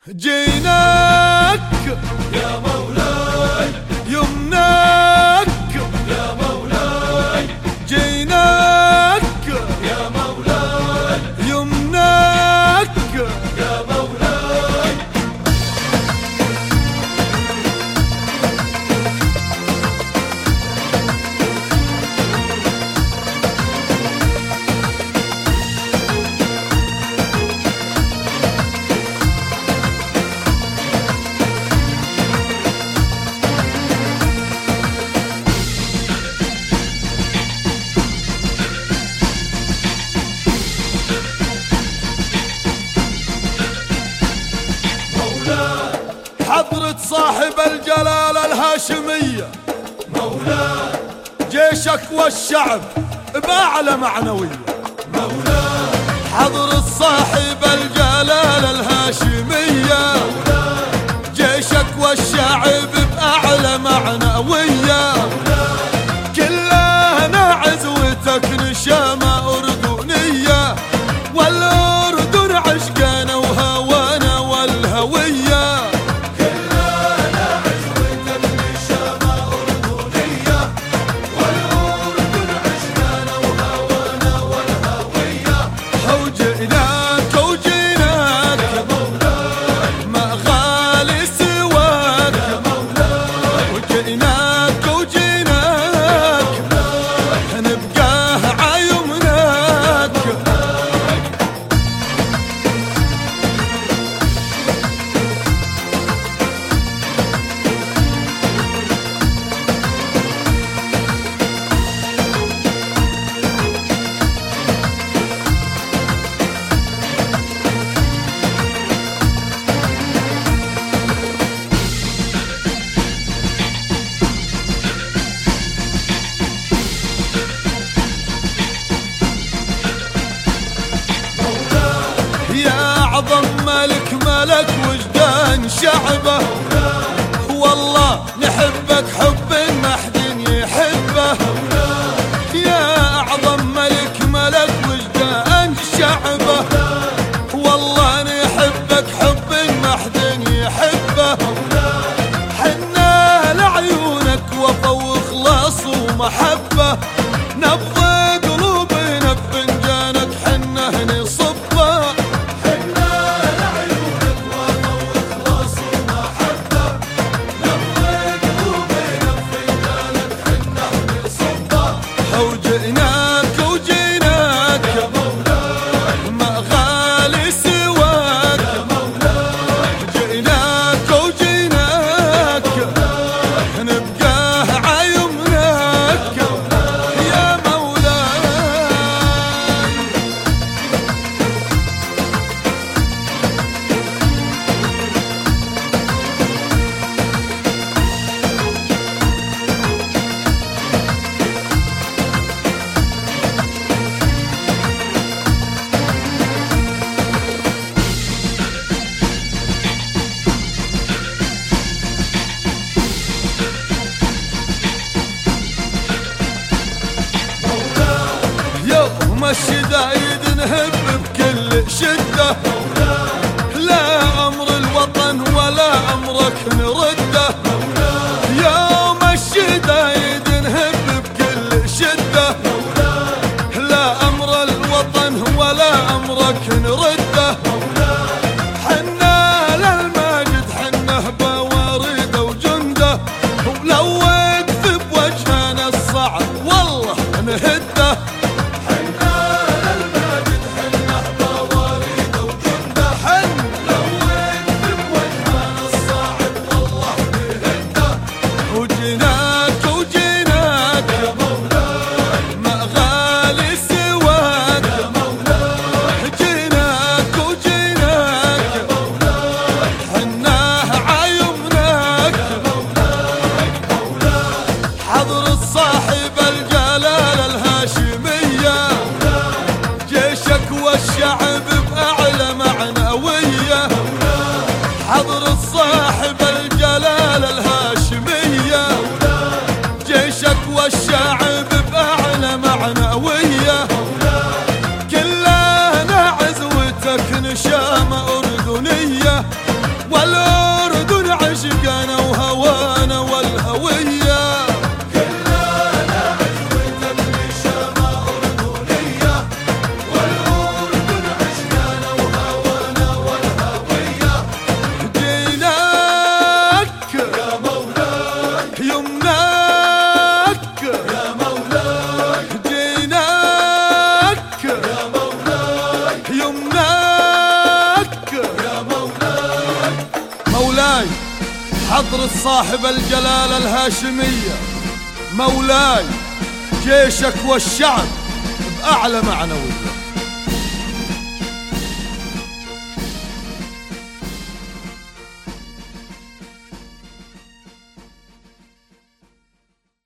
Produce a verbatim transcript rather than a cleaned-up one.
جيناك يا مولاي، يمناك يا مولاي، جيناك يا مولاي، يمناك يا مولاي. حضرة صاحب الجلالة الهاشمية مولاي، جيشك والشعب بأعلى معنوية. مولاي، حضرة صاحب الجلالة الهاشمية جيشك والشعب بأعلى معنوية. كلنا عزوتك نشامة أردنية، والأردن عشقنا وهوانا والهوية. أعظم ملك ملك وجدان شعبه، والله نحبك حب ما حد يحبه. يا أعظم ملك ملك وجدان شعبه، والله نحبك حب ما حد يحبه. حنا لعيونك وفا وإخلاص ومحبة، نبض قلوبنا بفنجانك حنا نصبه. وجئناك وجيناك يا مولاي، ما غالي سواك يا مولاي. جئناك وجيناك نبقى عيمناك يا مولاي. يوم الشدايد نهب بكل شدة، لا أمر الوطن ولا أمرك نرده. يوم الشدايد نهب بكل شدة، لا أمر الوطن ولا أمرك نرده. حنا للماجد حنا بوارده وجنده، ولو وقف بوجهنا الصعب والله نهده. بحضرة صاحب الجلالة الهاشمية مولاي جيشك والشعب بأعلى معنوية.